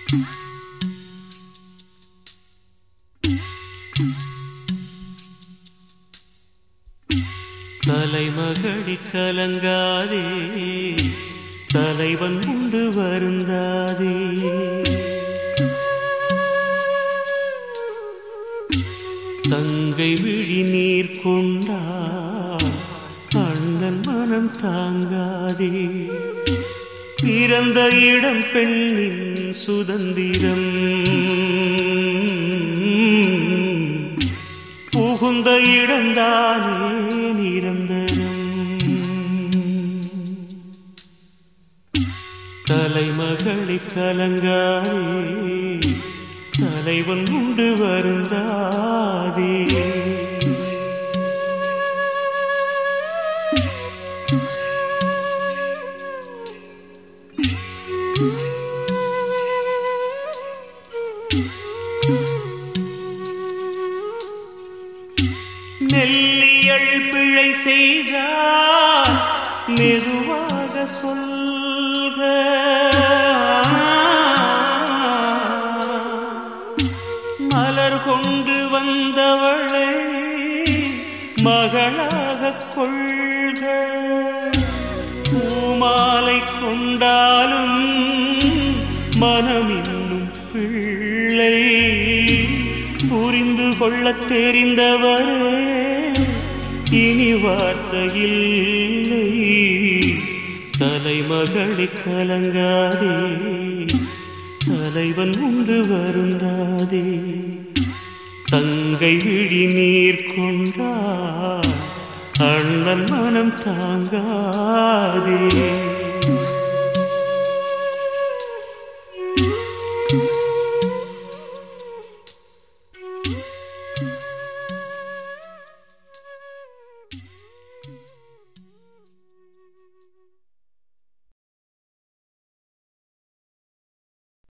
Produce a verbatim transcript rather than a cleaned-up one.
தலைமகளி கலங்காதே, தலைவன் உண்டு வருந்தாதே. தங்கை விழி நீர் கொண்டார் அண்ணன் மனம் தாங்காதே. பிறந்த இடம் பெண்ணின் சுதந்திரம், புகுந்த இடம்தானே நிரந்தரம். தலைமகளி கலங்காதே, தலைவன் உண்டு வருந்தாதே. நெல்லியல் பிழை செய்தார் மெதுவாக சொல்க. மலர் கொண்டு வந்தவளை மகளாக கொள்க. பூமாலை கொண்டாலும் மனம் இன்னும் பிள்ளை. புரிந்து கொள்ளத் தெரிந்தவரே இனி வார்த்தையில்லை. தலைமகளி கலங்காதே, தலைவன் உண்டு வருந்தாதே. தங்கை விழி நீர் கொண்டார் அண்ணன் மனம் தாங்காதே.